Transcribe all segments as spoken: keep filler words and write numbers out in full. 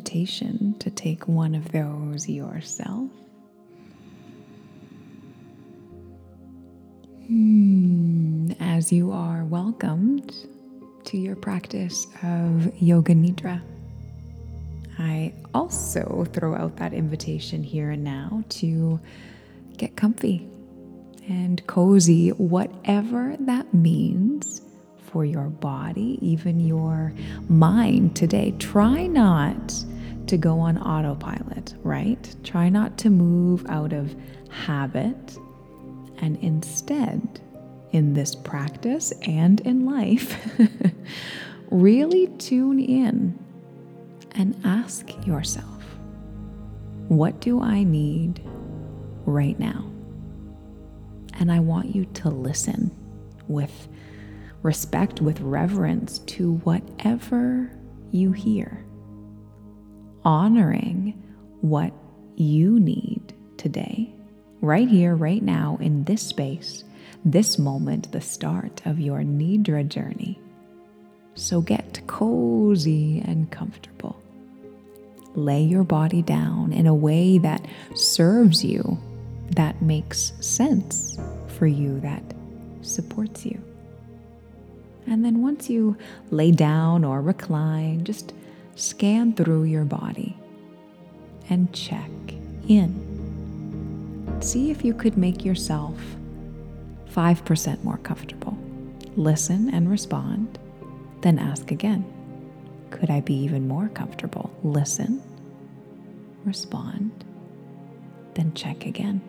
invitation to take one of those yourself. Hmm, as you are welcomed to your practice of Yoga Nidra, I also throw out that invitation here and now to get comfy and cozy, whatever that means for your body, even your mind today. Try not to go on autopilot, right? Try not to move out of habit, and instead, in this practice and in life, really tune in and ask yourself, what do I need right now? And I want you to listen with respect, with reverence to whatever you hear, honoring what you need today, right here, right now, in this space, this moment, the start of your Nidra journey. So get cozy and comfortable. Lay your body down in a way that serves you, that makes sense for you, that supports you. And then once you lay down or recline, just scan through your body and check in. See if you could make yourself five percent more comfortable. Listen and respond, then ask again. Could I be even more comfortable? Listen, respond, then check again.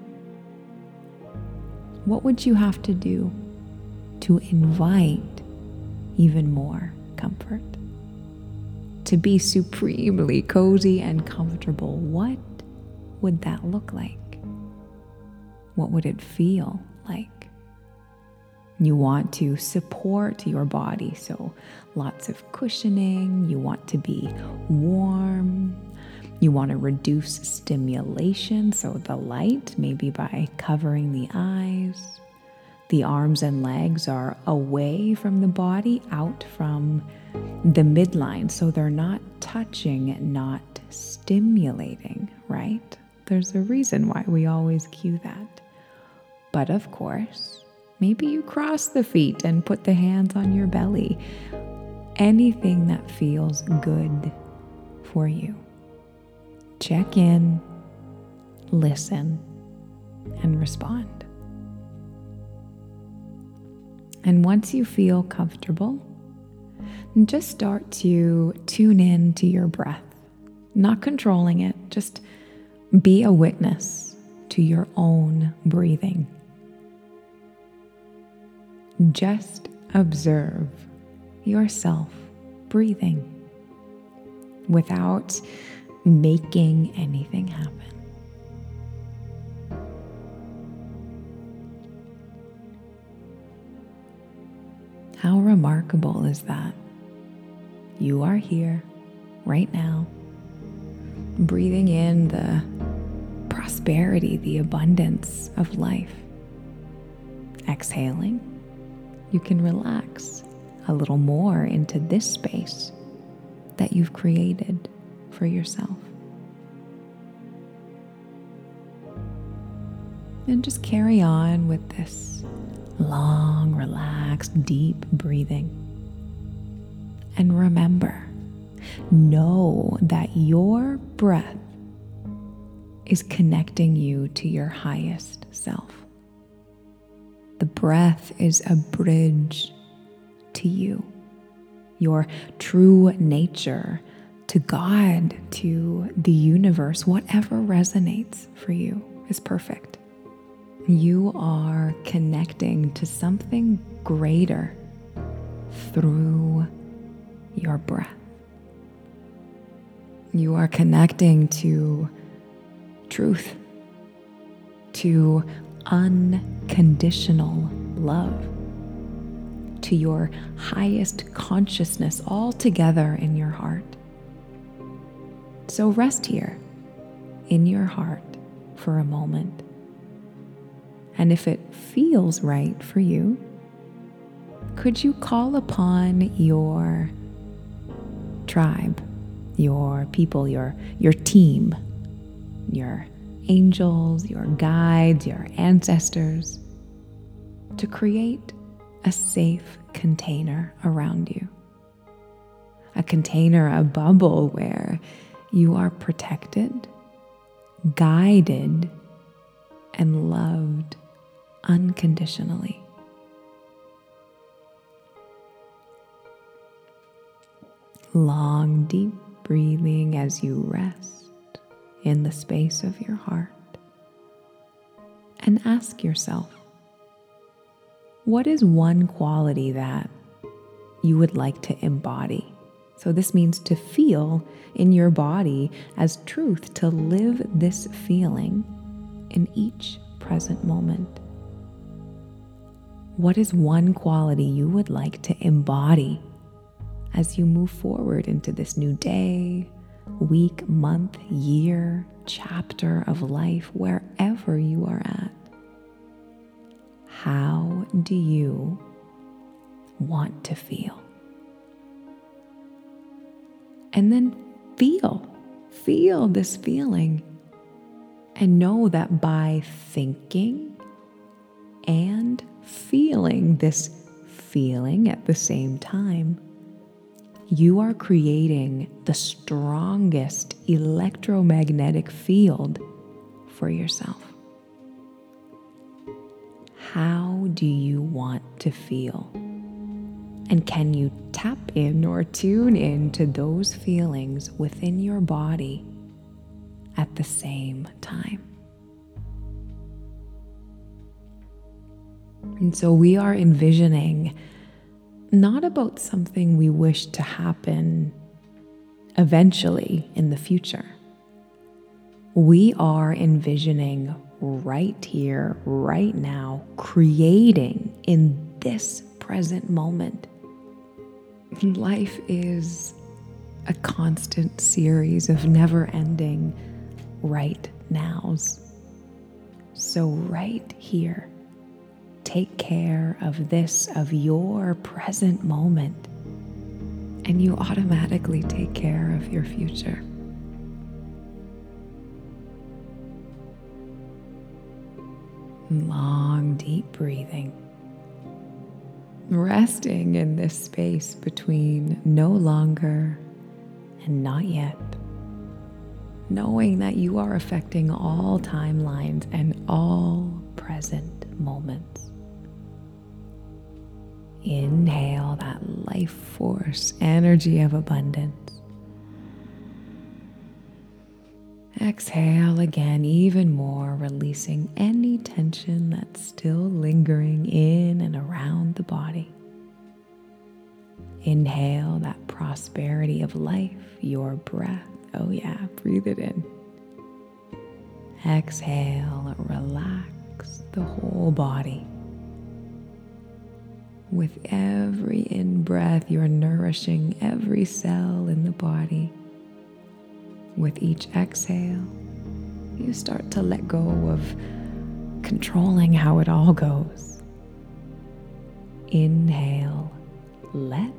What would you have to do to invite even more comfort? To be supremely cozy and comfortable, what would that look like? What would it feel like? You want to support your body, so lots of cushioning. You want to be warm. You want to reduce stimulation, so the light, maybe by covering the eyes. The arms and legs are away from the body, out from the midline, so they're not touching, not stimulating, right? There's a reason why we always cue that. But of course, maybe you cross the feet and put the hands on your belly. Anything that feels good for you. Check in, listen, and respond. And once you feel comfortable, just start to tune in to your breath, not controlling it, just be a witness to your own breathing. Just observe yourself breathing without making anything happen. How remarkable is that? You are here right now, breathing in the prosperity, the abundance of life. Exhaling, you can relax a little more into this space that you've created for yourself. And just carry on with this long, relaxed, deep breathing. And remember, know that your breath is connecting you to your highest self. The breath is a bridge to you, your true nature, to God, to the universe. Whatever resonates for you is perfect. You are connecting to something greater through your breath. You are connecting to truth, to unconditional love, to your highest consciousness all together in your heart. So rest here in your heart for a moment. And if it feels right for you, could you call upon your tribe, your people, your, your team, your angels, your guides, your ancestors, to create a safe container around you. A container, a bubble where you are protected, guided, and loved unconditionally. Long, deep breathing as you rest in the space of your heart. And ask yourself, what is one quality that you would like to embody? So this means to feel in your body as truth, to live this feeling in each present moment. What is one quality you would like to embody as you move forward into this new day, week, month, year, chapter of life, wherever you are at? How do you want to feel? And then feel, feel this feeling, and know that by thinking and feeling this feeling at the same time, you are creating the strongest electromagnetic field for yourself. How do you want to feel? And can you tap in or tune in to those feelings within your body at the same time? And so we are envisioning not about something we wish to happen eventually in the future. We are envisioning right here, right now, creating in this present moment. Life is a constant series of never-ending right nows. So right here, take care of this, of your present moment, and you automatically take care of your future. Long, deep breathing. Resting in this space between no longer and not yet. Knowing that you are affecting all timelines and all present moments. Inhale that life force, energy of abundance. Exhale again, even more, releasing any tension that's still lingering in and around the body. Inhale that prosperity of life, your breath. Oh yeah, breathe it in. Exhale, relax the whole body. With every in-breath, you're nourishing every cell in the body. With each exhale, you start to let go of controlling how it all goes. Inhale, let.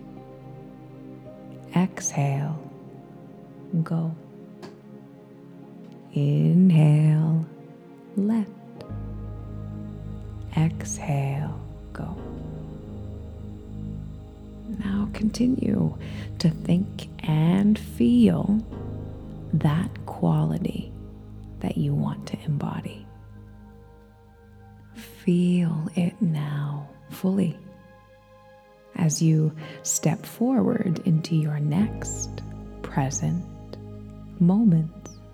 Exhale, go. Inhale, let. Exhale, go. Now continue to think and feel that quality that you want to embody. Feel it now fully as you step forward into your next present moment.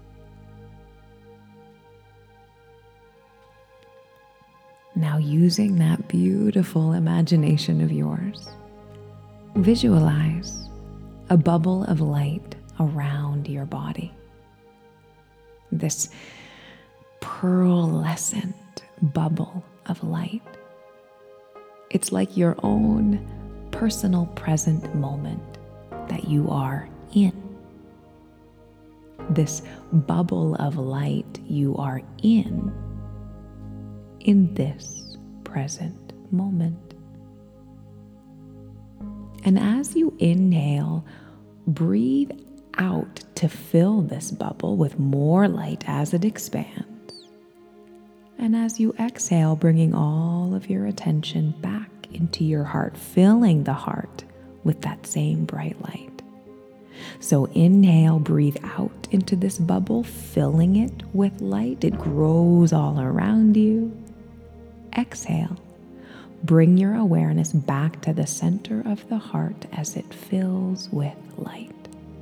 Now, using that beautiful imagination of yours, visualize a bubble of light around your body. This pearlescent bubble of light. It's like your own personal present moment that you are in. This bubble of light you are in, in this present moment. And as you inhale, breathe out to fill this bubble with more light as it expands. And as you exhale, bringing all of your attention back into your heart, filling the heart with that same bright light. So inhale, breathe out into this bubble, filling it with light. It grows all around you. Exhale, bring your awareness back to the center of the heart as it fills with light.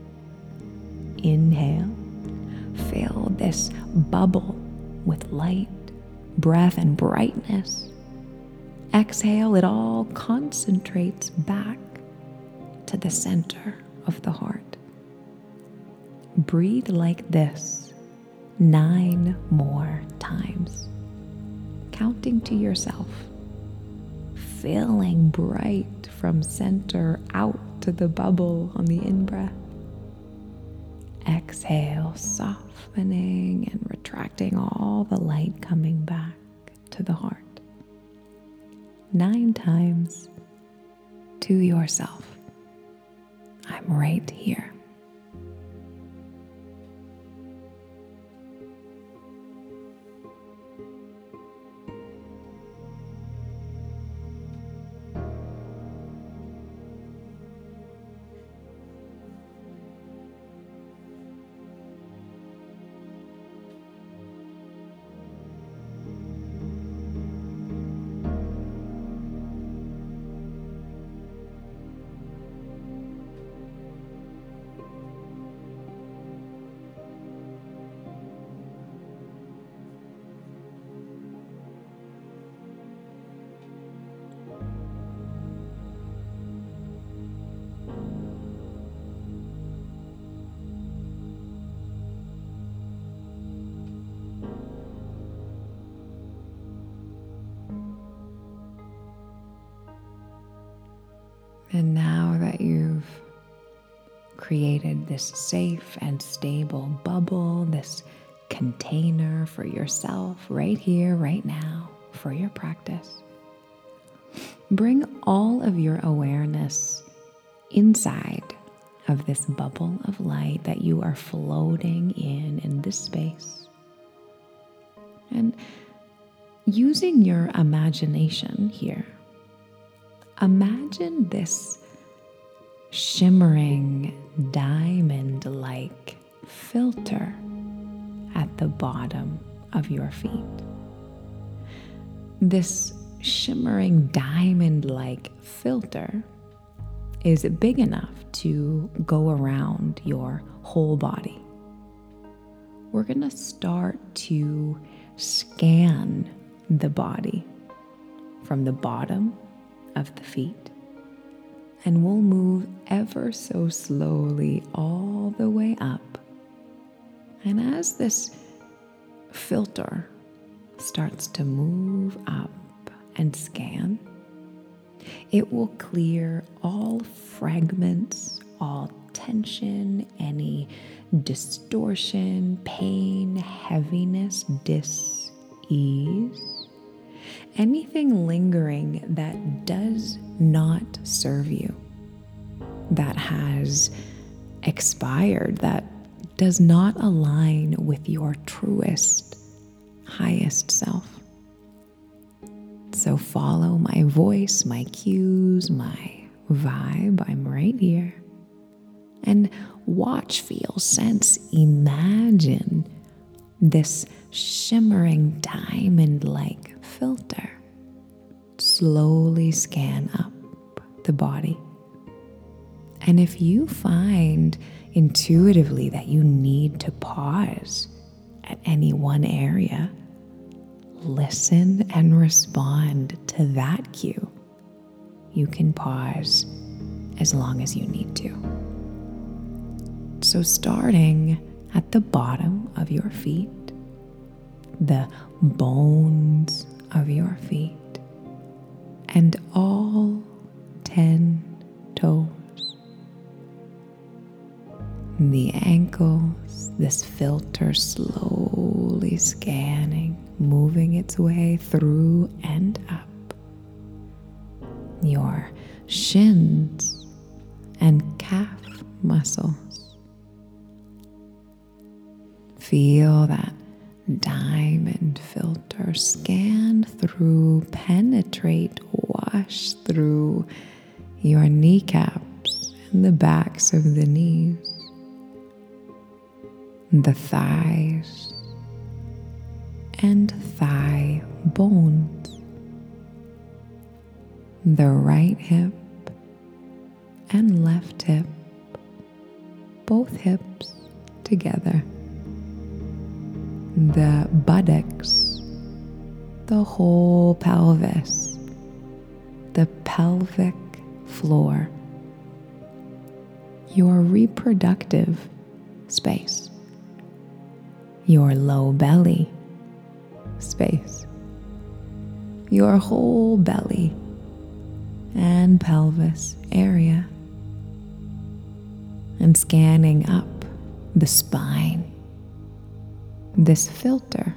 Inhale, fill this bubble with light, breath, and brightness. Exhale, it all concentrates back to the center of the heart. Breathe like this nine more times, counting to yourself, feeling bright from center out to the bubble on the in-breath. Exhale, softening and retracting all the light coming back to the heart. Nine times to yourself. I'm right here. And now that you've created this safe and stable bubble, this container for yourself right here, right now, for your practice, bring all of your awareness inside of this bubble of light that you are floating in in this space. And using your imagination here, imagine this shimmering diamond-like filter at the bottom of your feet. This shimmering diamond-like filter is big enough to go around your whole body. We're going to start to scan the body from the bottom of the feet, and we'll move ever so slowly all the way up. And as this filter starts to move up and scan, it will clear all fragments, all tension, any distortion, pain, heaviness, dis-ease, anything lingering that does not serve you, that has expired, that does not align with your truest, highest self. So follow my voice, my cues, my vibe. I'm right here. And watch, feel, sense, imagine this shimmering diamond-like filter slowly scan up the body. And if you find intuitively that you need to pause at any one area, listen and respond to that cue. You can pause as long as you need to. So starting at the bottom of your feet, the bones of your feet, and all ten toes, the ankles, this filter slowly scanning, moving its way through and up, your shins and calf muscles, Feel that diamond filter scan through, penetrate, wash through your kneecaps and the backs of the knees, the thighs and thigh bones, the right hip and left hip, both hips together, the buttocks, the whole pelvis, the pelvic floor, your reproductive space, your low belly space, your whole belly and pelvis area, and scanning up the spine. This filter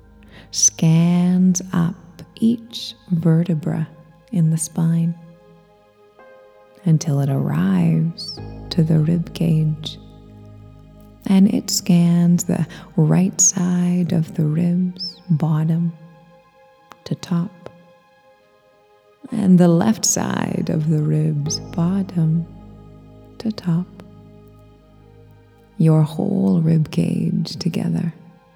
scans up each vertebra in the spine until it arrives to the rib cage, and it scans the right side of the ribs, bottom to top, and the left side of the ribs, bottom to top, your whole rib cage together,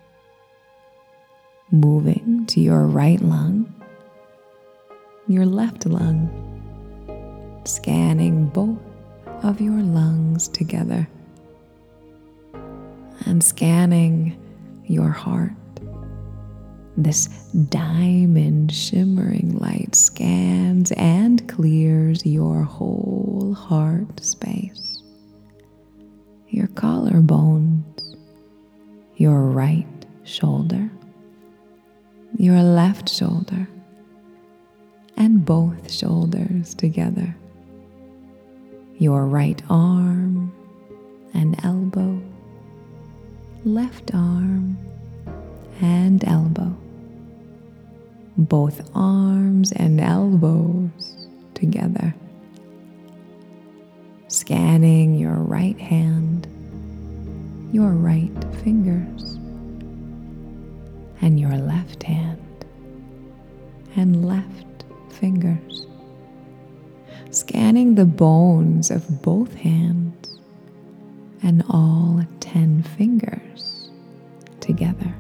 moving to your right lung, your left lung, scanning both of your lungs together, and scanning your heart. This diamond shimmering light scans and clears your whole heart space, your collarbones, your right shoulder, your left shoulder, and both shoulders together, your right arm and elbow, left arm and elbow, both arms and elbows together, scanning your right hand, your right fingers, and your left hand and left fingers, scanning the bones of both hands and all ten fingers together.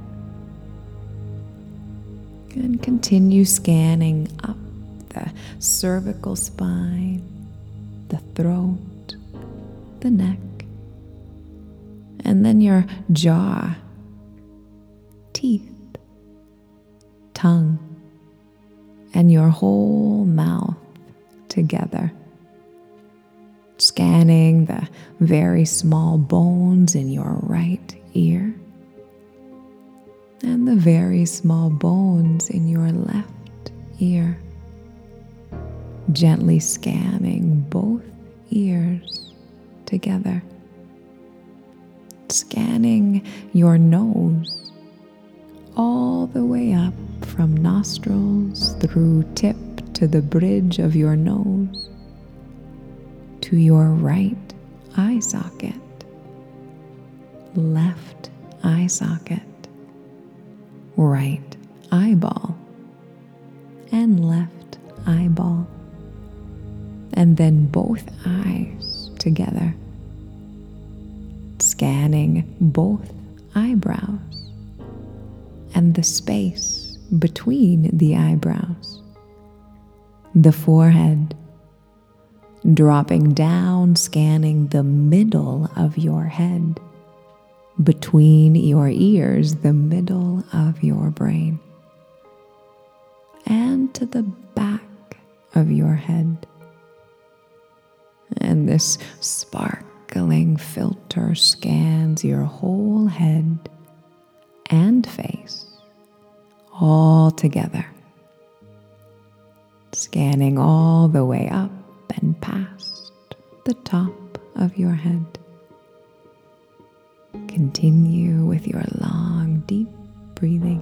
And continue scanning up the cervical spine, the throat, the neck, and then your jaw, teeth, tongue, and your whole mouth together, scanning the very small bones in your right ear and the very small bones in your left ear, gently scanning both ears together, scanning your nose all the way up from nostrils through tip to the bridge of your nose to your right eye socket, left eye socket, right eyeball, and left eyeball, and then both eyes together, scanning both eyebrows and the space between the eyebrows, the forehead, dropping down, scanning the middle of your head, between your ears, the middle of your brain, and to the back of your head. And this sparkling filter scans your whole head and face all together, scanning all the way up and past the top of your head. Continue with your long, deep breathing.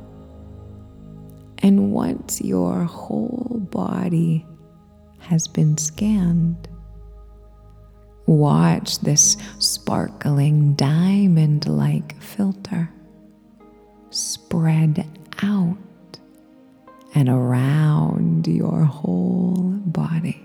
And once your whole body has been scanned, Watch this sparkling diamond-like filter spread out and around your whole body.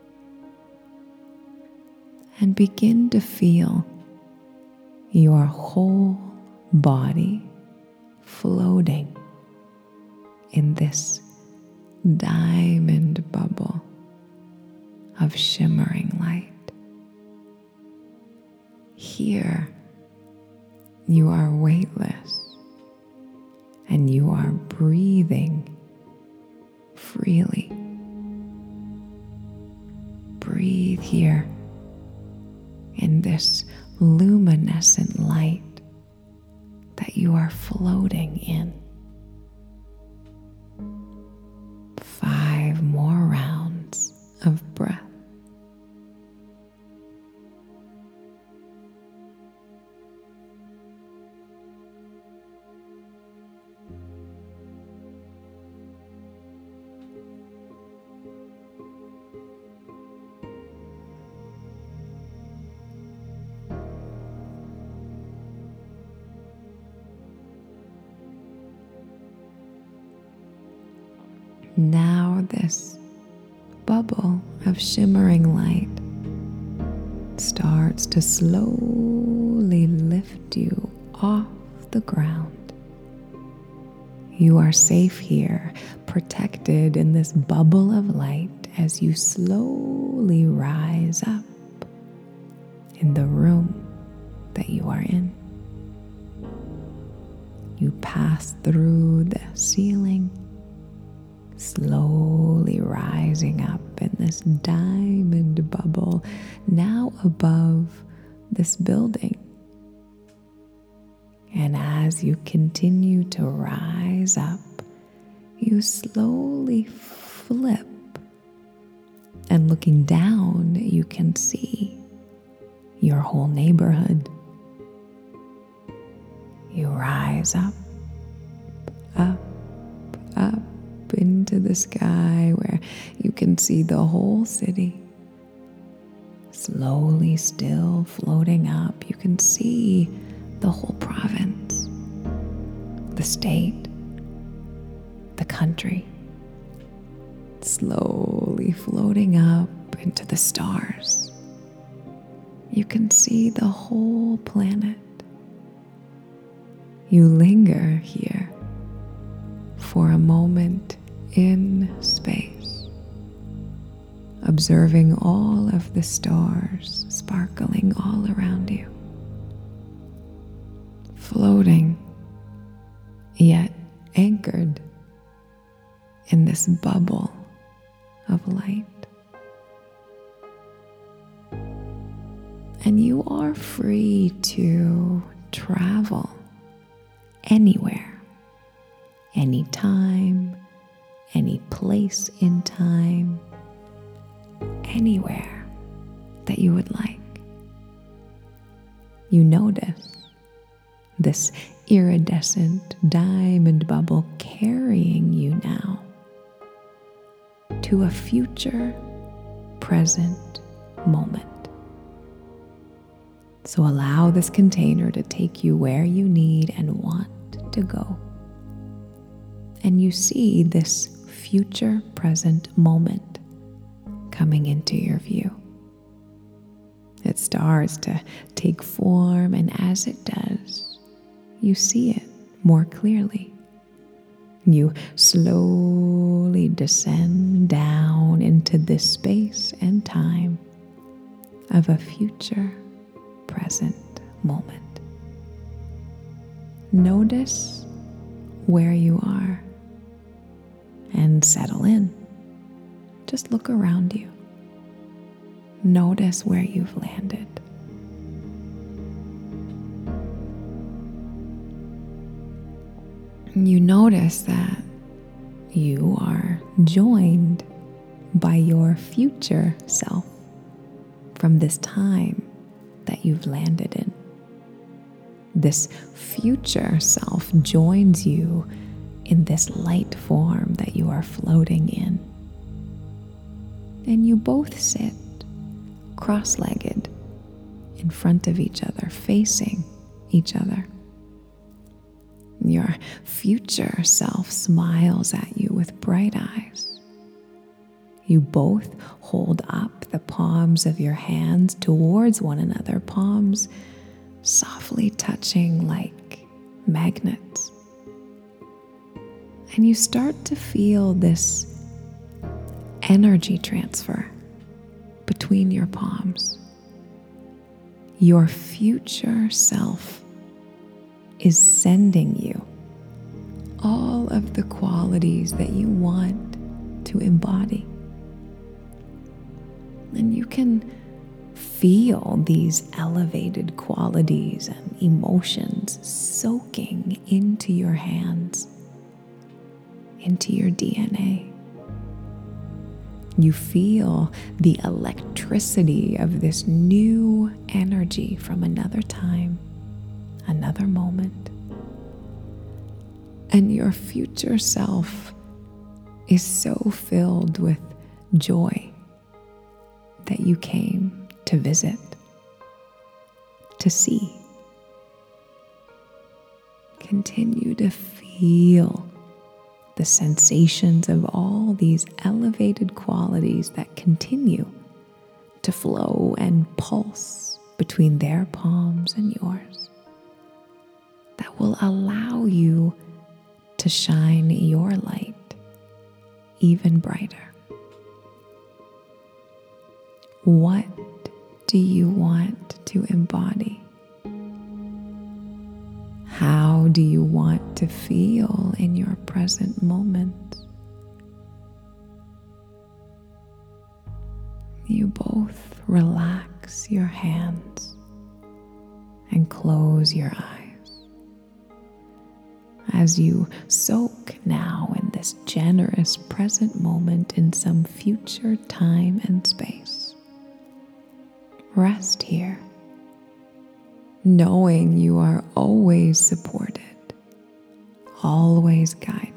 And begin to feel your whole body floating in this diamond bubble of shimmering light. Here, you are weightless and you are breathing freely. Breathe here in this luminescent light that you are floating in. Five more rounds of breath. Now this bubble of shimmering light starts to slowly lift you off the ground. You are safe here, protected in this bubble of light as you slowly rise up in the room that you are in. You pass through the ceiling, slowly rising up in this diamond bubble, now above this building. And as you continue to rise up, you slowly flip. And looking down, you can see your whole neighborhood. You rise up, up, up into the sky where you can see the whole city. Slowly still floating up, you can see the whole province, the state, the country. Slowly floating up into the stars. You can see the whole planet. You linger here for a moment in space, observing all of the stars sparkling all around you, floating yet anchored in this bubble of light. And you are free to travel anywhere, anytime, any place in time, anywhere that you would like. You notice this iridescent diamond bubble carrying you now to a future present moment. So allow this container to take you where you need and want to go. And you see this future present moment coming into your view. It starts to take form, and as it does, you see it more clearly. You slowly descend down into this space and time of a future present moment. Notice where you are and settle in. Just look around you. Notice where you've landed. You notice that you are joined by your future self from this time that you've landed in. This future self joins you in this light form that you are floating in. And you both sit cross-legged in front of each other, facing each other. Your future self smiles at you with bright eyes. You both hold up the palms of your hands towards one another, palms softly touching like magnets. And you start to feel this energy transfer between your palms. Your future self is sending you all of the qualities that you want to embody. And you can feel these elevated qualities and emotions soaking into your hands, into your D N A. You feel the electricity of this new energy from another time, another moment. And your future self is so filled with joy that you came to visit, to see. Continue to feel the sensations of all these elevated qualities that continue to flow and pulse between their palms and yours, that will allow you to shine your light even brighter. What do you want to embody? How do you want to feel in your present moment? You both relax your hands and close your eyes as you soak now in this generous present moment in some future time and space. Rest here, knowing you are always supported, always guided.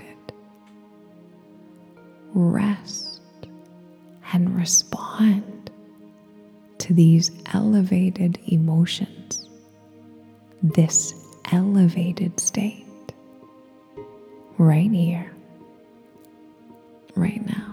Rest and respond to these elevated emotions, this elevated state, right here, right now.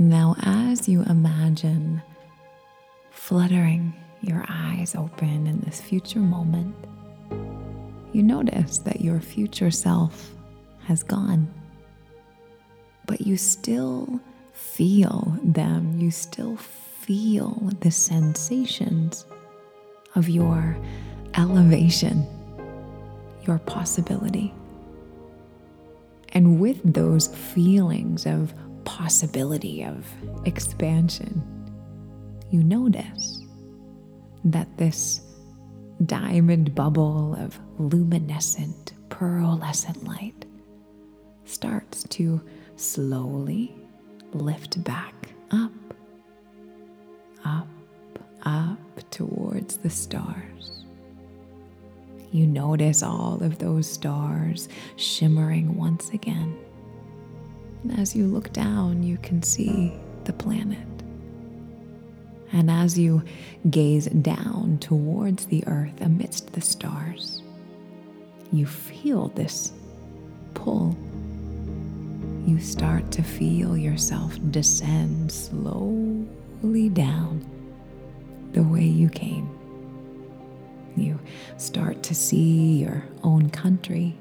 Now, as you imagine fluttering your eyes open in this future moment, you notice that your future self has gone, but you still feel them. You still feel the sensations of your elevation, your possibility. And with those feelings of possibility, of expansion, you notice that this diamond bubble of luminescent, pearlescent light starts to slowly lift back up, up, up towards the stars. You notice all of those stars shimmering once again. And as you look down, you can see the planet. And as you gaze down towards the earth amidst the stars, you feel this pull. You start to feel yourself descend slowly down the way you came. You start to see your own country,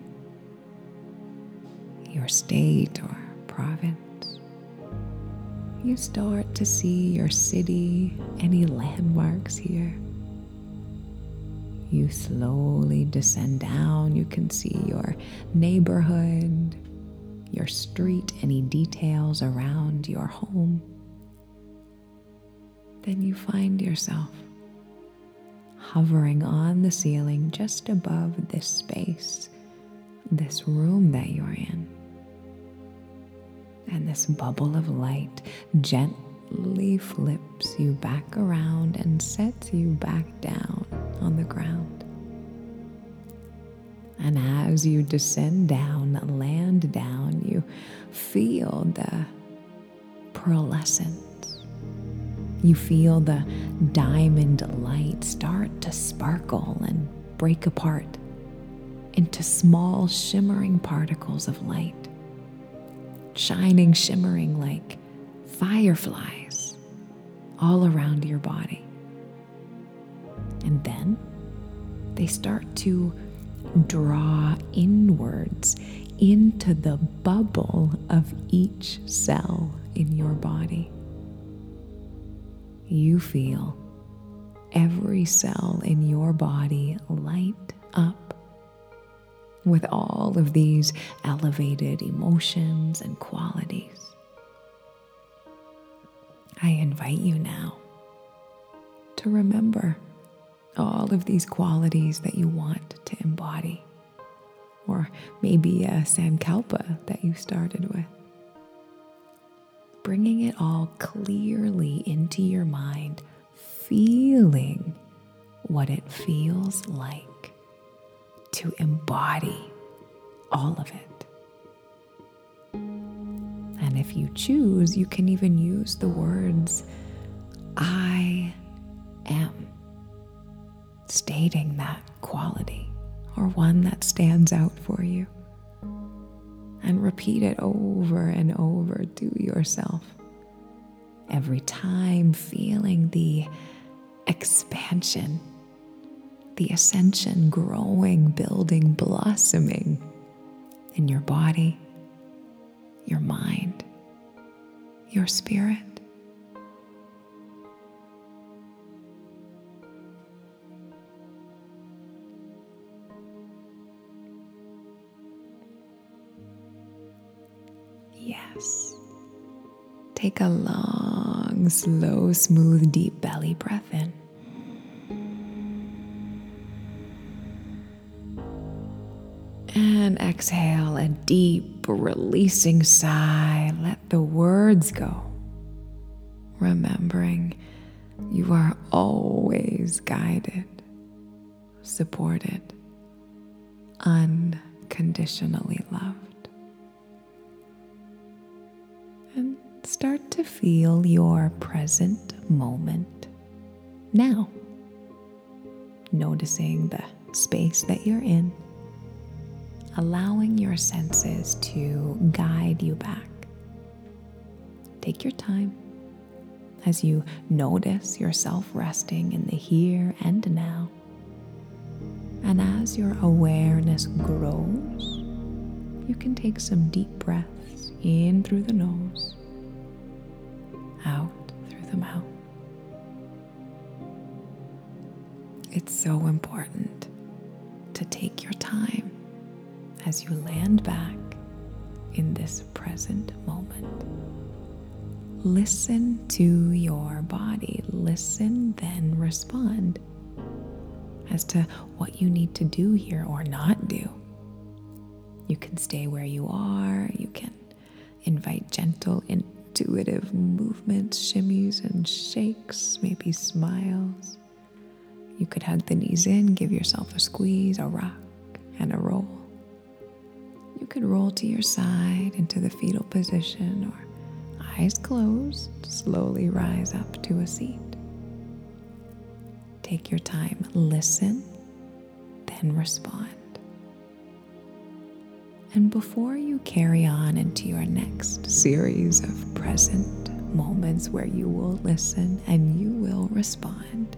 your state or province. You start to see your city, any landmarks here. You slowly descend down. You can see your neighborhood, your street, any details around your home. Then you find yourself hovering on the ceiling just above this space, this room that you're in. And this bubble of light gently flips you back around and sets you back down on the ground. And as you descend down, land down, you feel the pearlescence. You feel the diamond light start to sparkle and break apart into small shimmering particles of light, shining, shimmering like fireflies all around your body. And then they start to draw inwards into the bubble of each cell in your body. You feel every cell in your body light up with all of these elevated emotions and qualities. I invite you now to remember all of these qualities that you want to embody, or maybe a sankalpa that you started with. Bringing it all clearly into your mind, feeling what it feels like to embody all of it. And if you choose, you can even use the words, I am, stating that quality or one that stands out for you. And repeat it over and over to yourself. Every time feeling the expansion, the ascension growing, building, blossoming in your body, your mind, your spirit. Yes. Take a long, slow, smooth, deep belly breath in. And exhale a deep, releasing sigh. Let the words go. Remembering you are always guided, supported, unconditionally loved. And start to feel your present moment now. Noticing the space that you're in. Allowing your senses to guide you back. Take your time. as you notice yourself resting in the here and now. And as your awareness grows, you can take some deep breaths in through the nose, out through the mouth. It's so important to take your time as you land back in this present moment. Listen to your body. Listen, then respond as to what you need to do here or not do. You can stay where you are. You can invite gentle, intuitive movements, shimmies and shakes, maybe smiles. You could hug the knees in, give yourself a squeeze, a rock, and a roll. You could roll to your side into the fetal position, or eyes closed, slowly rise up to a seat. Take your time, listen, then respond. And before you carry on into your next series of present moments where you will listen and you will respond,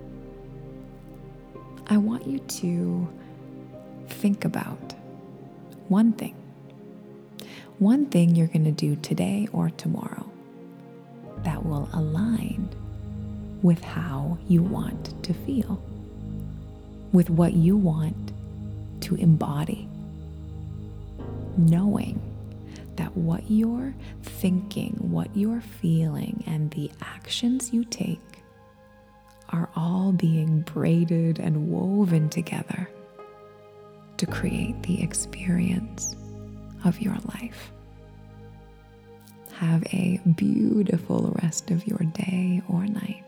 I want you to think about one thing. One thing you're going to do today or tomorrow that will align with how you want to feel, with what you want to embody. Knowing that what you're thinking, what you're feeling, and the actions you take are all being braided and woven together to create the experience of your life. Have a beautiful rest of your day or night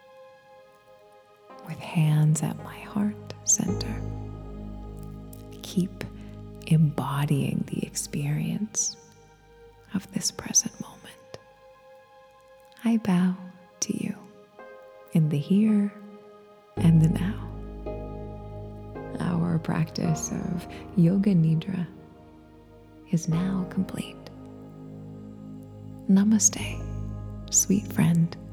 with hands at my heart center. Keep embodying the experience of this present moment. I bow to you in the here and the now. Our practice of Yoga Nidra is now complete. Namaste, sweet friend.